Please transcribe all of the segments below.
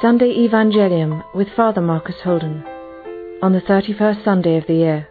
Sunday Evangelium with Father Marcus Holden on the 31st Sunday of the year.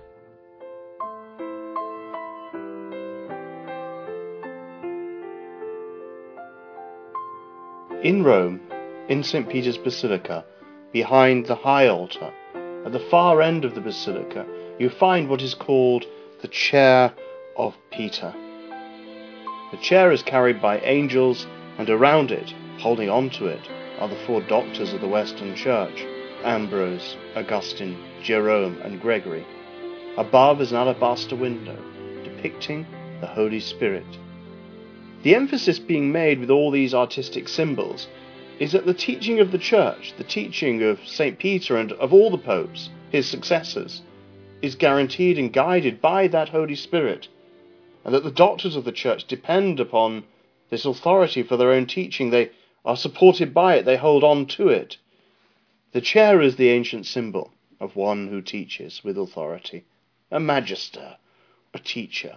In Rome, in St. Peter's Basilica, behind the high altar, at the far end of the basilica, you find what is called the Chair of Peter. The chair is carried by angels, and around it, holding on to it, are the four doctors of the Western Church, Ambrose, Augustine, Jerome, and Gregory. Above is an alabaster window, depicting the Holy Spirit. The emphasis being made with all these artistic symbols is that the teaching of the Church, the teaching of St. Peter and of all the popes, his successors, is guaranteed and guided by that Holy Spirit, and that the doctors of the Church depend upon this authority for their own teaching. They are supported by it, they hold on to it. The chair is the ancient symbol of one who teaches with authority, a magister, a teacher.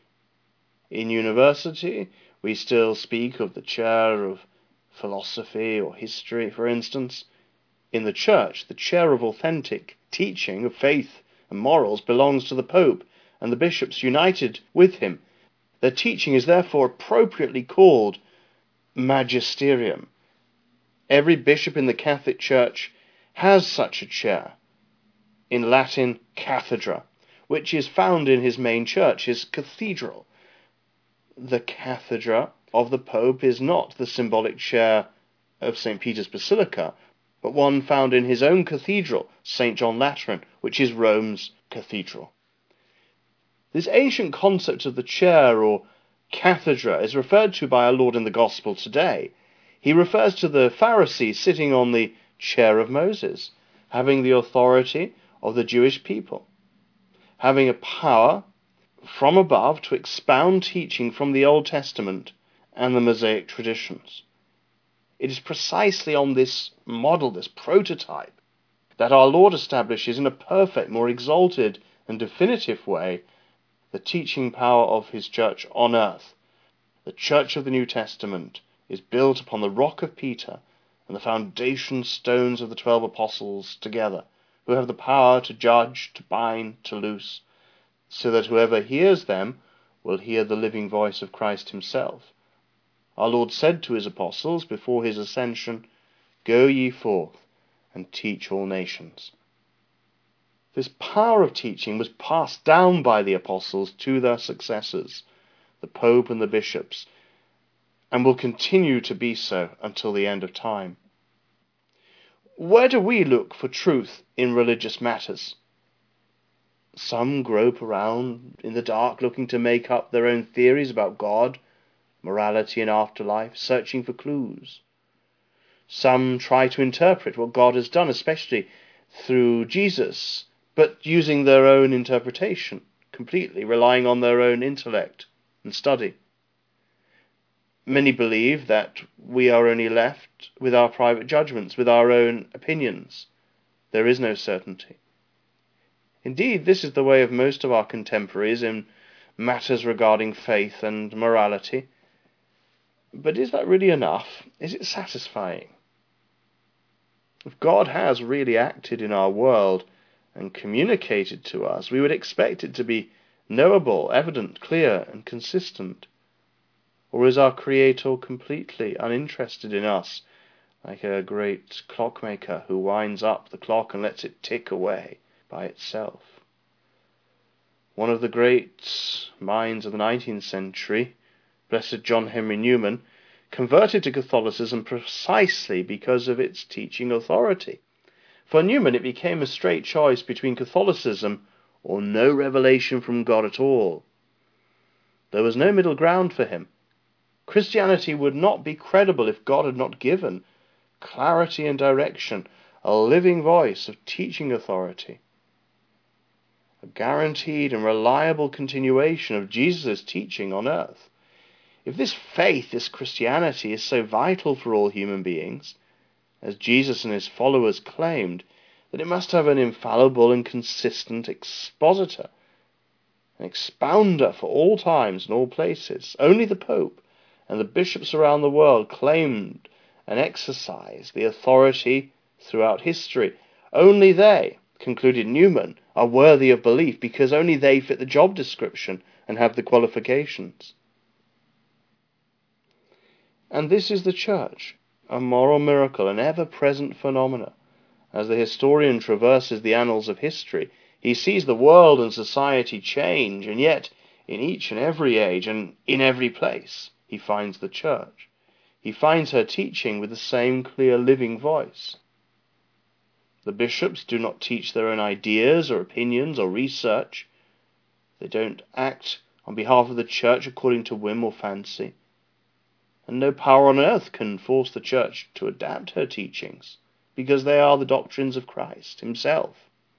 In university, we still speak of the chair of philosophy or history, for instance. In the Church, the chair of authentic teaching of faith and morals belongs to the Pope and the bishops united with him. Their teaching is therefore appropriately called magisterium. Every bishop in the Catholic Church has such a chair, in Latin cathedra, which is found in his main church, his cathedral. The cathedra of the Pope is not the symbolic chair of St. Peter's Basilica, but one found in his own cathedral, St. John Lateran, which is Rome's cathedral. This ancient concept of the chair or cathedra is referred to by our Lord in the Gospel today. He refers to the Pharisees sitting on the chair of Moses, having the authority of the Jewish people, having a power from above to expound teaching from the Old Testament and the Mosaic traditions. It is precisely on this model, this prototype, that our Lord establishes in a perfect, more exalted and definitive way the teaching power of his church on earth. The church of the New Testament is built upon the rock of Peter and the foundation stones of the 12 apostles together, who have the power to judge, to bind, to loose, so that whoever hears them will hear the living voice of Christ himself. Our Lord said to his apostles before his ascension, "Go ye forth and teach all nations." This power of teaching was passed down by the apostles to their successors, the Pope and the bishops, and will continue to be so until the end of time. Where do we look for truth in religious matters? Some grope around in the dark looking to make up their own theories about God, morality and afterlife, searching for clues. Some try to interpret what God has done, especially through Jesus, but using their own interpretation, completely relying on their own intellect and study. Many believe that we are only left with our private judgments, with our own opinions. There is no certainty. Indeed, this is the way of most of our contemporaries in matters regarding faith and morality. But is that really enough? Is it satisfying? If God has really acted in our world and communicated to us, we would expect it to be knowable, evident, clear, and consistent. Or is our Creator completely uninterested in us, like a great clockmaker who winds up the clock and lets it tick away by itself? One of the great minds of the 19th century, Blessed John Henry Newman, converted to Catholicism precisely because of its teaching authority. For Newman, it became a straight choice between Catholicism or no revelation from God at all. There was no middle ground for him. Christianity would not be credible if God had not given clarity and direction, a living voice of teaching authority, a guaranteed and reliable continuation of Jesus' teaching on earth. If this faith, this Christianity, is so vital for all human beings, as Jesus and his followers claimed, then it must have an infallible and consistent expositor, an expounder for all times and all places. Only the Pope and the bishops around the world claimed and exercise the authority throughout history. Only they, concluded Newman, are worthy of belief because only they fit the job description and have the qualifications. And this is the Church, a moral miracle, an ever-present phenomena. As the historian traverses the annals of history, he sees the world and society change, and yet in each and every age and in every place he finds the Church. He finds her teaching with the same clear living voice. The bishops do not teach their own ideas or opinions or research. They don't act on behalf of the Church according to whim or fancy. And no power on earth can force the Church to adapt her teachings, because they are the doctrines of Christ himself.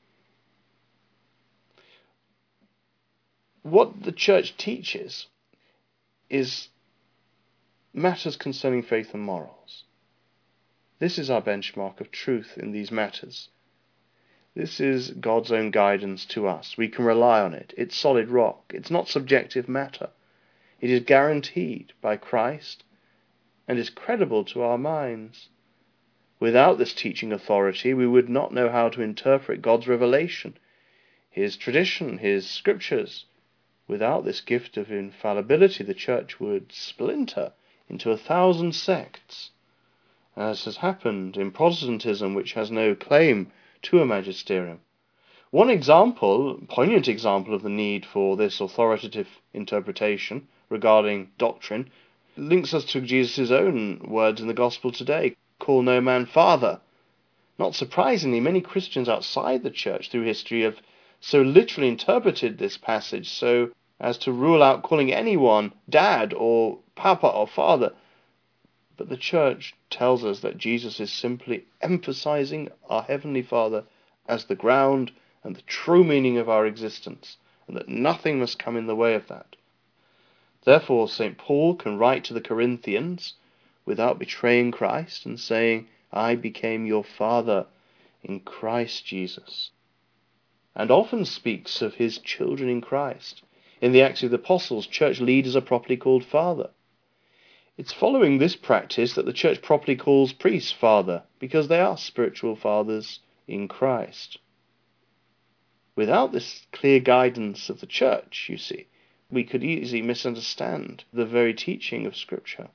What the Church teaches is matters concerning faith and morals. This is our benchmark of truth in these matters. This is God's own guidance to us. We can rely on it. It's solid rock. It's not subjective matter. It is guaranteed by Christ and is credible to our minds. Without this teaching authority, we would not know how to interpret God's revelation, his tradition, his scriptures. Without this gift of infallibility, the Church would splinter into 1,000 sects, as has happened in Protestantism, which has no claim to a magisterium. One example, poignant example of the need for this authoritative interpretation regarding doctrine, links us to Jesus' own words in the Gospel today, "Call no man father." Not surprisingly, many Christians outside the Church through history have so literally interpreted this passage so as to rule out calling anyone dad or papa or father. But the Church tells us that Jesus is simply emphasizing our Heavenly Father as the ground and the true meaning of our existence, and that nothing must come in the way of that. Therefore, St. Paul can write to the Corinthians without betraying Christ and saying, "I became your father in Christ Jesus," and often speaks of his children in Christ. In the Acts of the Apostles, church leaders are properly called father. It's following this practice that the Church properly calls priests father, because they are spiritual fathers in Christ. Without this clear guidance of the Church, you see, we could easily misunderstand the very teaching of Scripture.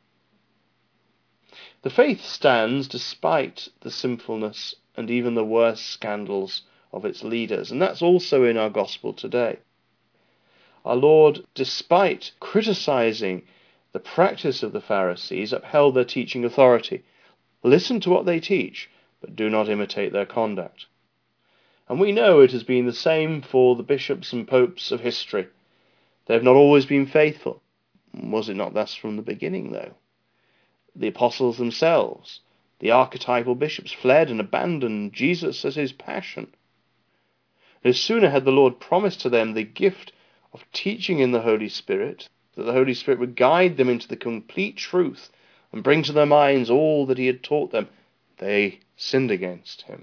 The faith stands despite the sinfulness and even the worst scandals of its leaders, and that's also in our Gospel today. Our Lord, despite criticizing the practice of the Pharisees, upheld their teaching authority. Listen to what they teach, but do not imitate their conduct. And we know it has been the same for the bishops and popes of history. They have not always been faithful. Was it not thus from the beginning, though? The apostles themselves, the archetypal bishops, fled and abandoned Jesus as his passion. No sooner had the Lord promised to them the gift of teaching in the Holy Spirit, that the Holy Spirit would guide them into the complete truth and bring to their minds all that he had taught them, they sinned against him.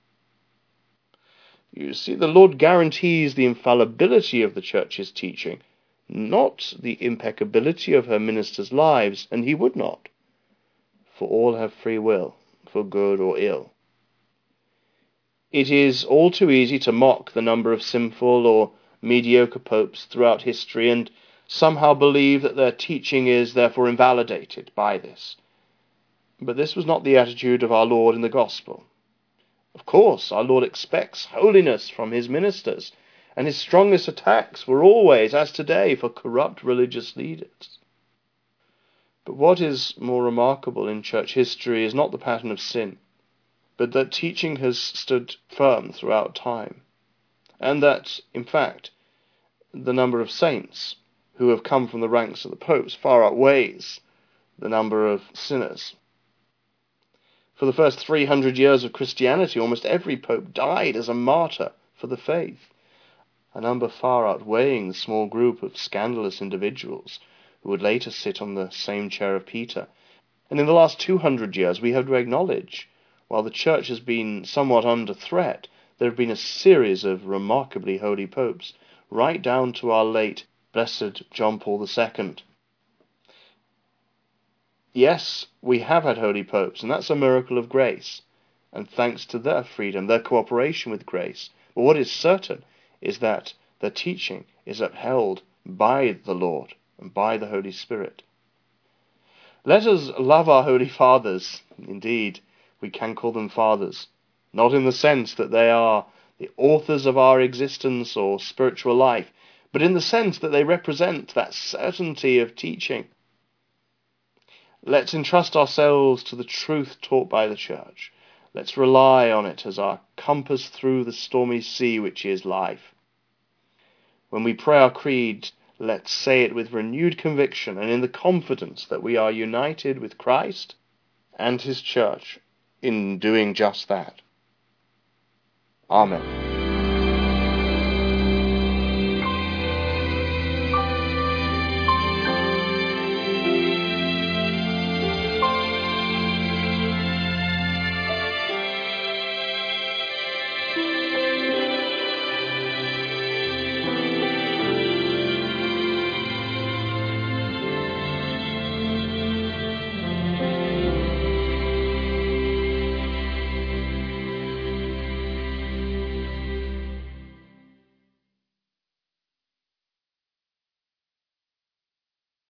You see, the Lord guarantees the infallibility of the Church's teaching, not the impeccability of her ministers' lives, and he would not, for all have free will, for good or ill. It is all too easy to mock the number of sinful or mediocre popes throughout history and somehow believe that their teaching is therefore invalidated by this. But this was not the attitude of our Lord in the Gospel. Of course, our Lord expects holiness from his ministers, and his strongest attacks were always, as today, for corrupt religious leaders. But what is more remarkable in church history is not the pattern of sin, but that teaching has stood firm throughout time, and that, in fact, the number of saints who have come from the ranks of the popes far outweighs the number of sinners. For the first 300 years of Christianity, almost every pope died as a martyr for the faith, a number far outweighing the small group of scandalous individuals who would later sit on the same chair of Peter. And in the last 200 years, we have to acknowledge, while the Church has been somewhat under threat, there have been a series of remarkably holy popes, right down to our late Blessed John Paul II. Yes, we have had holy popes, and that's a miracle of grace, and thanks to their freedom, their cooperation with grace. But what is certain is that their teaching is upheld by the Lord and by the Holy Spirit. Let us love our Holy Fathers. Indeed, we can call them fathers, not in the sense that they are the authors of our existence or spiritual life, but in the sense that they represent that certainty of teaching. Let's entrust ourselves to the truth taught by the Church. Let's rely on it as our compass through the stormy sea which is life. When we pray our creed, let's say it with renewed conviction and in the confidence that we are united with Christ and his Church in doing just that. Amen.